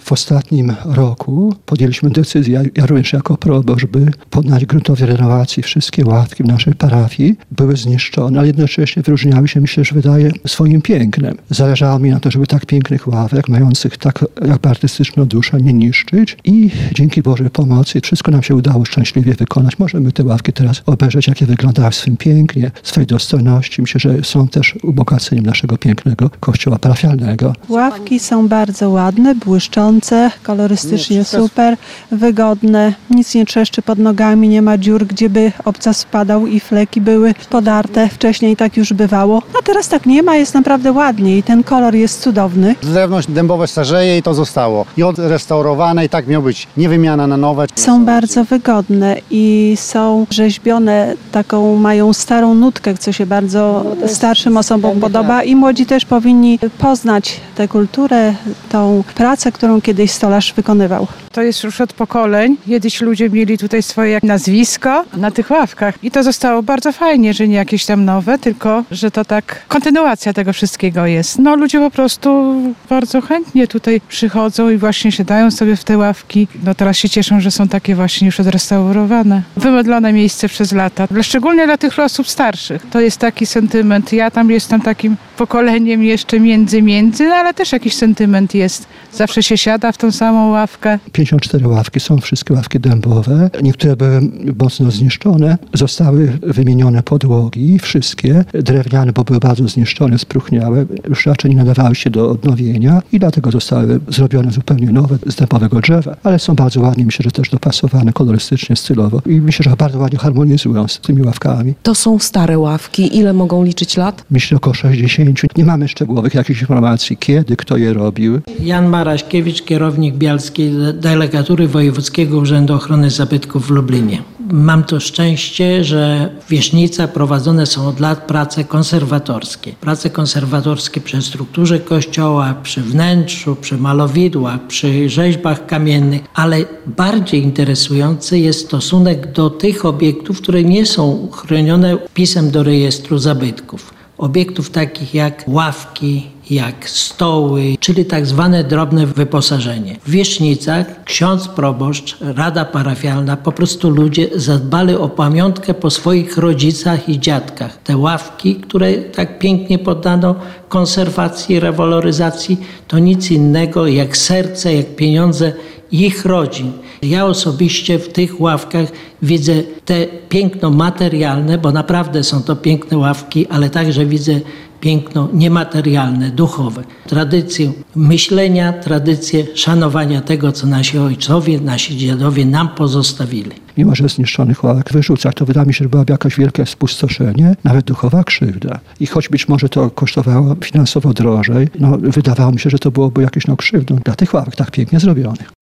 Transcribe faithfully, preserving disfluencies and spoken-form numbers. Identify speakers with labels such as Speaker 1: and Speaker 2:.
Speaker 1: w ostatnim roku podjęliśmy decyzję, ja również jako proboszcz, żeby poddać gruntowej renowacji wszystkie ławki w naszej parafii. Były zniszczone, ale jednocześnie wyróżniały się, myślę, że wydaje, swoim pięknem. Zależało mi na to, żeby tak pięknych ławek, mających tak jakby artystyczną duszę, nie niszczyć i dzięki Bożej pomocy wszystko nam się udało szczęśliwie wykonać. Możemy te ławki teraz obejrzeć, jakie wyglądały w swym pięknie, w swojej dostojności. Myślę, że są też ubogaceniem naszego pięknego kościoła parafialnego.
Speaker 2: Ławki są bardzo ładne, błyszczące, kolorystycznie super, wygodne, nic nie trzeszczy pod nogami, nie ma dziur, gdzie by obcas spadał i fleki były podarte. Wcześniej tak już bywało, a teraz tak nie ma, jest naprawdę ładnie i ten kolor jest cudowny.
Speaker 3: Drewno dębowe starzeje i to zostało. I odrestaurowane i tak miało być, nie wymiana na nowe.
Speaker 2: Są bardzo wygodne i są rzeźbione, taką mają starą nutkę, co się bardzo starszym osobom podoba i młodzi też powinni poznać tę kulturę, tą pracę, którą kiedyś stolarz wykonywał.
Speaker 4: To jest już od pokoleń. Kiedyś ludzie mieli tutaj swoje nazwisko na tych ławkach i to zostało bardzo fajnie, że nie jakieś tam nowe, tylko że to tak kontynuacja tego wszystkiego jest. No ludzie po prostu bardzo chętnie tutaj przychodzą i właśnie siadają sobie w te ławki. No teraz się cieszą, że są takie właśnie już odrestaurowane. Wymodlone miejsce przez lata. Szczególnie dla tych osób starszych. To jest taki sentyment. Ja tam jestem takim pokoleniem jeszcze między, między, no ale też jakiś sentyment jest. Zawsze się siada w tą samą ławkę.
Speaker 1: pięćdziesiąt cztery ławki, są wszystkie ławki dębowe. Niektóre były mocno zniszczone. Zostały wymienione podłogi, wszystkie drewniane, bo były bardzo zniszczone, spróchniałe. Już raczej nie nadawały się do odnowienia i dlatego zostały zrobione zupełnie nowe z dębowego drzewa. Ale są bardzo ładnie, myślę, że też dopasowane kolorystycznie, stylowo i myślę, że bardzo ładnie harmonizują z tymi ławkami.
Speaker 5: To są stare ławki. Ile mogą liczyć lat?
Speaker 1: Myślę około sześćdziesiąt. Nie mamy szczegółowych jakichś informacji, kiedy, kto je robił.
Speaker 6: Jan Maraśkiewicz, kierownik Bialskiej Delegatury Wojewódzkiego Urzędu Ochrony Zabytków w Lublinie. Mam to szczęście, że w Wierzchnicach prowadzone są od lat prace konserwatorskie. Prace konserwatorskie przy strukturze kościoła, przy wnętrzu, przy malowidłach, przy rzeźbach kamiennych, ale bardziej interesujący jest stosunek do tych obiektów, które nie są chronione wpisem do rejestru zabytków. Obiektów takich jak ławki, jak stoły, czyli tak zwane drobne wyposażenie. W Wierzchnicach ksiądz proboszcz, rada parafialna, po prostu ludzie zadbali o pamiątkę po swoich rodzicach i dziadkach. Te ławki, które tak pięknie poddano konserwacji, rewaloryzacji, to nic innego jak serce, jak pieniądze ich rodzin. Ja osobiście w tych ławkach widzę te piękno materialne, bo naprawdę są to piękne ławki, ale także widzę piękno niematerialne, duchowe. Tradycję myślenia, tradycję szanowania tego, co nasi ojcowie, nasi dziadowie nam pozostawili.
Speaker 1: Mimo że zniszczonych ławek wyrzucać, to wydaje mi się, że byłaby jakaś wielkie spustoszenie, nawet duchowa krzywda. I choć być może to kosztowało finansowo drożej, no wydawało mi się, że to byłoby jakieś no krzywdą dla tych ławek tak pięknie zrobionych.